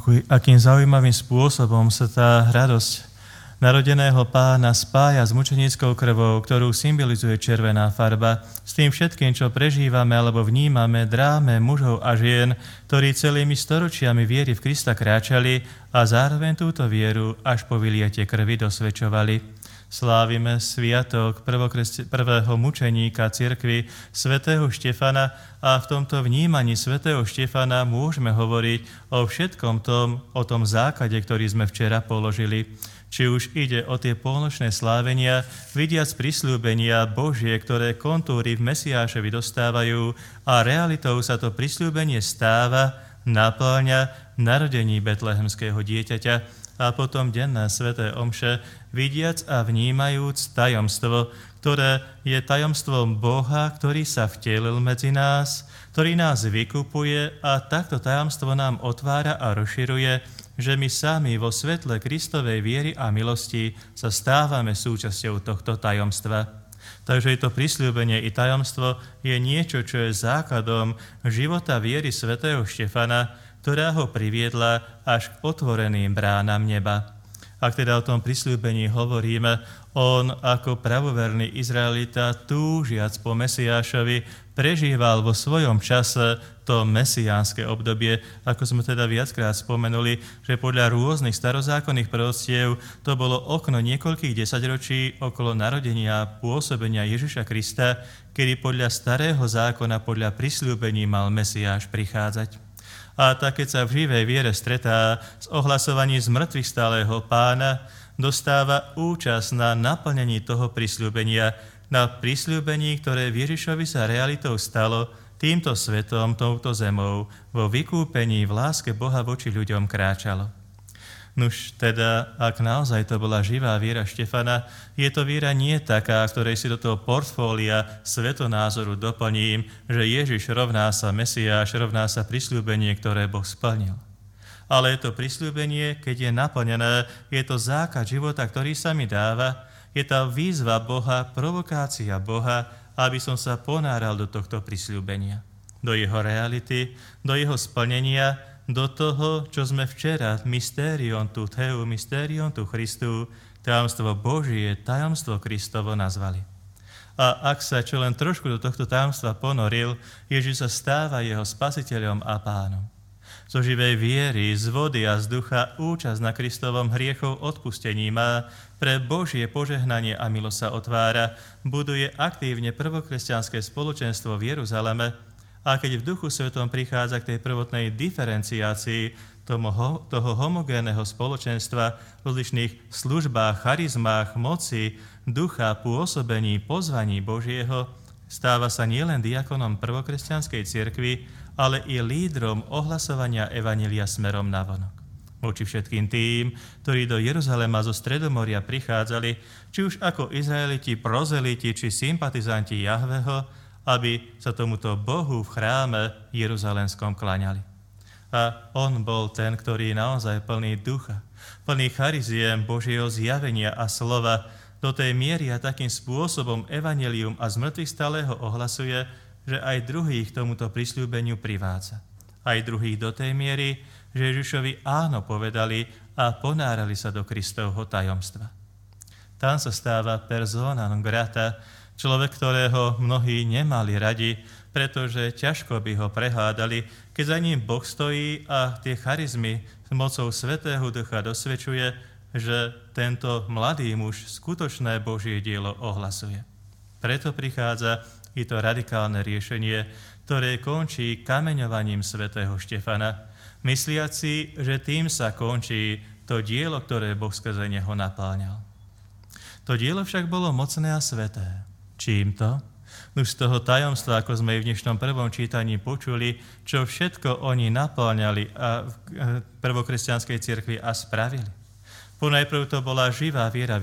Akým zaujímavým spôsobom sa tá radosť narodeného Pána spája s mučenickou krvou, ktorú symbolizuje červená farba, s tým všetkým, čo prežívame alebo vnímame, dráme mužov a žien, ktorí celými storočiami viery v Krista kráčali a zároveň túto vieru až po vyliatie krvi dosvedčovali. Slávime sviatok prvého mučeníka cirkvi svätého Štefana a v tomto vnímaní svätého Štefana môžeme hovoriť o všetkom o tom základe, ktorý sme včera položili. Či už ide o tie polnočné slávenia, vidiac prisľúbenia Božie, ktoré kontúry v Mesiášovi dostávajú a realitou sa to prisľúbenie stáva, naplňa narodení betlehemského dieťaťa a potom denné sväté omše, vidiac a vnímajúc tajomstvo, ktoré je tajomstvom Boha, ktorý sa vtelil medzi nás, ktorý nás vykupuje a takto tajomstvo nám otvára a rozširuje, že my sami vo svetle Kristovej viery a milosti sa stávame súčasťou tohto tajomstva. Takže to prisľúbenie i tajomstvo je niečo, čo je základom života viery svätého Štefana, ktorá ho priviedla až k otvoreným bránam neba. Ak teda o tom prisľúbení hovoríme, on ako pravoverný Izraelita túžiac po Mesiášovi prežíval vo svojom čase to mesiánske obdobie, ako sme teda viackrát spomenuli, že podľa rôznych starozákonných proroctiev to bolo okno niekoľkých desaťročí okolo narodenia a pôsobenia Ježiša Krista, kedy podľa starého zákona, podľa prisľúbení mal Mesiáš prichádzať. A tak, keď sa v živej viere stretá s ohlasovaním z mŕtvych stálého Pána, dostáva účasť na naplnení toho prisľúbenia, na prisľúbení, ktoré v Ježišovi sa realitou stalo, týmto svetom, touto zemou, vo vykúpení v láske Boha voči ľuďom kráčalo. Nuž teda, ak naozaj to bola živá viera Štefana, je to viera nie taká, ktorej si do toho portfólia svetonázoru doplním, že Ježiš rovná sa Mesiáš, rovná sa prisľúbenie, ktoré Boh splnil. Ale je to prisľúbenie, keď je naplnené, je to základ života, ktorý sa mi dáva, je tá výzva Boha, provokácia Boha, aby som sa ponáral do tohto prisľúbenia, do jeho reality, do jeho splnenia, do toho, čo sme včera mysterion tu Theu, mysterion tu Christu, tajomstvo Božie, tajomstvo Kristovo nazvali. A ak sa čo len trošku do tohto tajomstva ponoril, Ježiš sa stáva jeho spasiteľom a pánom. Zo živej viery, z vody a z ducha účasť na Kristovom hriechov odpustení má, pre Božie požehnanie a milosť sa otvára, buduje aktívne prvokresťanské spoločenstvo v Jeruzaleme, a keď v Duchu Svetom prichádza k tej prvotnej diferenciácii toho homogénneho spoločenstva v rozličných službách, charizmách, moci, ducha, pôsobení, pozvaní Božieho, stáva sa nielen diakonom prvokresťanskej cirkvi, ale i lídrom ohlasovania evanjelia smerom navonok. Voči všetkým tým, ktorí do Jeruzalema zo Stredomoria prichádzali, či už ako Izraeliti, prozeliti, či sympatizanti Jahveho, aby sa tomuto Bohu v chráme jeruzalemskom klaňali. A on bol ten, ktorý naozaj plný ducha, plný chariziem Božieho zjavenia a slova, do tej miery a takým spôsobom evanjelium a zmrtvých stáleho ohlasuje, že aj druhých tomuto prisľúbeniu privádza. Aj druhých do tej miery, že Ježišovi áno povedali a ponárali sa do Kristovho tajomstva. Tam sa stáva persona non grata, človek, ktorého mnohí nemali radi, pretože ťažko by ho prehádali, keď za ním Boh stojí a tie charizmy s mocou Svätého Ducha dosvedčuje, že tento mladý muž skutočné Božie dielo ohlasuje. Preto prichádza i to radikálne riešenie, ktoré končí kameňovaním svätého Štefana, mysliaci, že tým sa končí to dielo, ktoré Boh skrze neho napáňal. To dielo však bolo mocné a sväté. Čím to? Už z toho tajomstva, ako sme v dnešnom prvom čítaní počuli, čo všetko oni napáňali a v prvokresťanskej cirkvi a spravili. Ponajprv to bola živá viera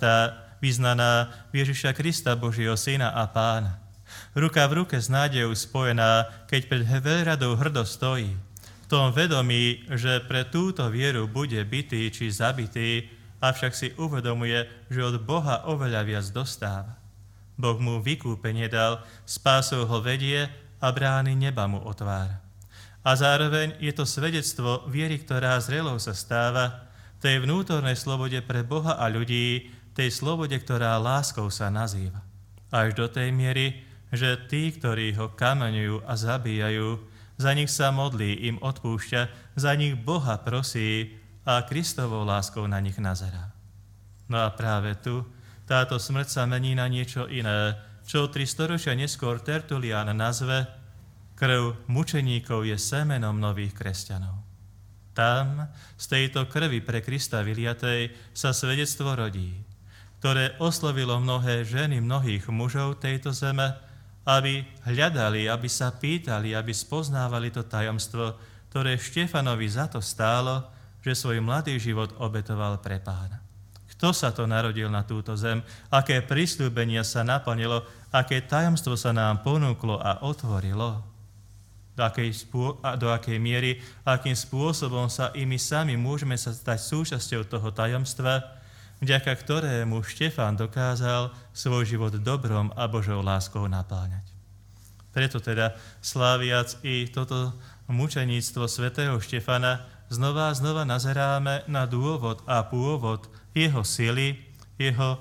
vyznaná v Ježiša Krista, Božieho Syna a Pána. Ruka v ruke s nádejou spojená, keď pred veľradou hrdo stojí. V tom vedomí, že pre túto vieru bude bitý či zabitý, avšak si uvedomuje, že od Boha oveľa viac dostáva. Boh mu vykúpenie dal, spásou ho vedie a brány neba mu otvára. A zároveň je to svedectvo viery, ktorá zrelou sa stáva, tej vnútornej slobode pre Boha a ľudí, tej slobode, ktorá láskou sa nazýva. Až do tej miery, že tí, ktorí ho kameňujú a zabíjajú, za nich sa modlí, im odpúšťa, za nich Boha prosí a Kristovou láskou na nich nazerá. No a práve tu táto smrť sa mení na niečo iné, čo 3 storočia neskôr Tertulián nazve krv mučeníkov je semenom nových kresťanov. Tam, z tejto krvi pre Krista vyliatej, sa svedectvo rodí, ktoré oslovilo mnohé ženy, mnohých mužov tejto zeme, aby hľadali, aby sa pýtali, aby spoznávali to tajomstvo, ktoré Štefanovi za to stálo, že svoj mladý život obetoval pre Pána. Kto sa to narodil na túto zem, aké prisľúbenia sa naplnilo, aké tajomstvo sa nám ponúklo a otvorilo, do akej miery, akým spôsobom sa i my sami môžeme sa stať súčasťou toho tajomstva, vďaka ktorému Štefán dokázal svoj život dobrom a Božou láskou napáňať. Preto teda, sláviac i toto mučeníctvo svätého Štefana, znova a znova nazeráme na dôvod a pôvod jeho sily, jeho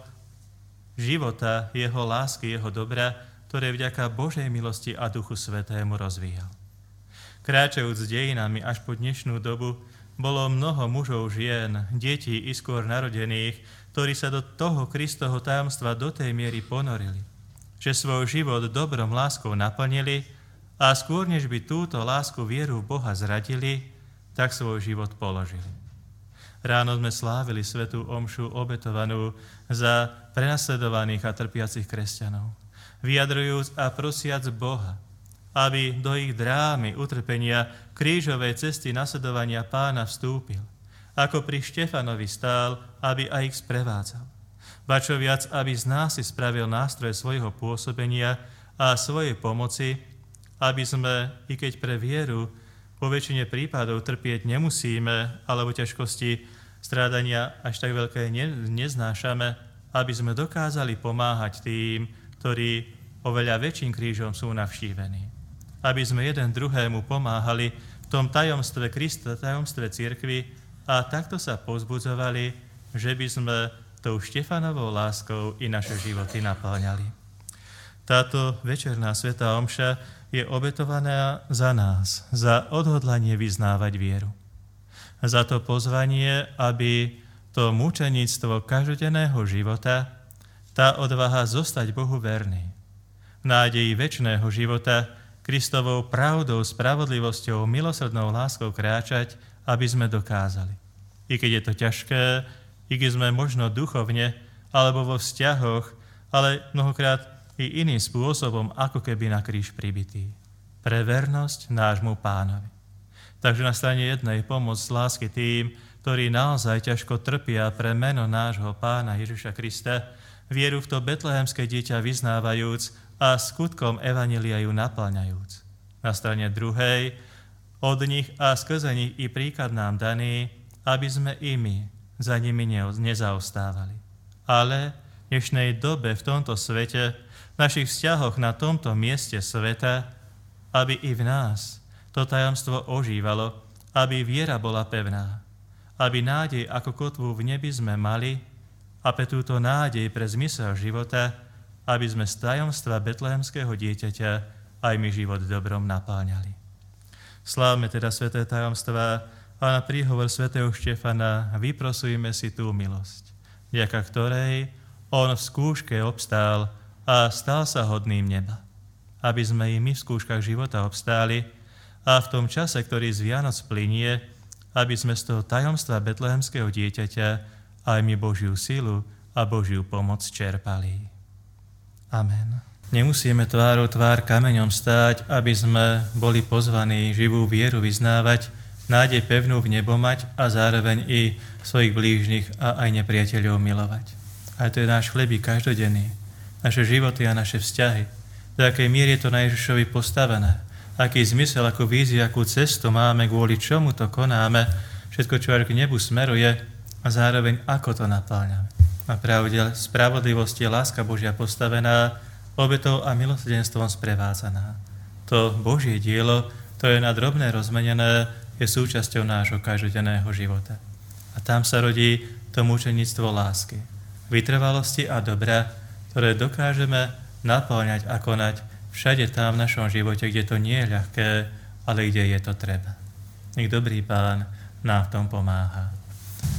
života, jeho lásky, jeho dobra, ktoré vďaka Božej milosti a Duchu Svätému rozvíjal. Kráčajúc dejinami až po dnešnú dobu, bolo mnoho mužov, žien, detí i skôr narodených, ktorí sa do toho Kristovho tajomstva do tej miery ponorili, že svoj život dobrom láskou naplnili a skôr než by túto lásku vieru v Boha zradili, tak svoj život položili. Ráno sme slávili svätú omšu obetovanú za prenasledovaných a trpiacich kresťanov, vyjadrujúc a prosiac Boha, aby do ich drámy, utrpenia, krížovej cesty nasledovania Pána vstúpil, ako pri Štefanovi stál, aby aj ich sprevádzal. Ba čo viac, aby z nás si spravil nástroj svojho pôsobenia a svojej pomoci, aby sme, i keď pre vieru po väčšine prípadov trpieť nemusíme, alebo ťažkosti strádania až tak veľké neznášame, aby sme dokázali pomáhať tým, ktorí oveľa väčším krížom sú navštívení. Aby sme jeden druhému pomáhali v tom tajomstve Krista, tajomstve cirkvi a takto sa povzbudzovali, že by sme tou Štefanovou láskou i naše životy napĺňali. Táto večerná svätá omša je obetovaná za nás, za odhodlanie vyznávať vieru. Za to pozvanie, aby to mučeníctvo každodenného života, tá odvaha zostať Bohu verný, v nádeji večného života, Kristovou pravdou, spravodlivosťou, milosrdnou láskou kráčať, aby sme dokázali. I keď je to ťažké, i keď sme možno duchovne, alebo vo vzťahoch, ale mnohokrát i iným spôsobom, ako keby na kríž pribitý. Pre vernosť nášmu Pánovi. Takže na strane jednej pomoc z lásky tým, ktorí naozaj ťažko trpia pre meno nášho Pána Ježiša Krista, vieru v to betlehemské dieťa vyznávajúc, a skutkom evanjelia ju napĺňajúc. Na strane druhej, od nich a skrze nich i príklad nám daný, aby sme i my za nimi nezaostávali. Ale v dnešnej dobe v tomto svete, v našich vzťahoch na tomto mieste sveta, aby i v nás to tajomstvo ožívalo, aby viera bola pevná, aby nádej ako kotvu v nebi sme mali a pre túto nádej pre zmysel života, aby sme z tajomstva betlehemského dieťaťa aj my život dobrom napáňali. Slávme teda sväté tajomstvá a na príhovor svätého Štefana vyprosujme si tú milosť, vďaka ktorej on v skúške obstál a stal sa hodným neba. Aby sme i my v skúškach života obstáli a v tom čase, ktorý z Vianoc plynie, aby sme z toho tajomstva betlehemského dieťaťa aj my Božiu silu a Božiu pomoc čerpali. Amen. Nemusíme tvárou tvár kameňom stáť, aby sme boli pozvaní živú vieru vyznávať, nádej pevnú v nebo mať a zároveň i svojich blížnych a aj nepriateľov milovať. A to je náš chlebík každodenný, naše životy a naše vzťahy. Do akej miery je to na Ježišovi postavené, aký zmysel, akú víziu, akú cestu máme, kvôli čomu to konáme, všetko, čo k nebu smeruje a zároveň ako to napĺňame. A pravde spravodlivosti je láska Božia postavená, obetou a milosrdenstvom sprevádzaná. To Božie dielo, to je na drobné rozmenené, je súčasťou nášho každodenného života. A tam sa rodí to mučenictvo lásky, vytrvalosti a dobra, ktoré dokážeme naplňať a konať všade tam v našom živote, kde to nie je ľahké, ale kde je to treba. Nech dobrý Pán nám v tom pomáha.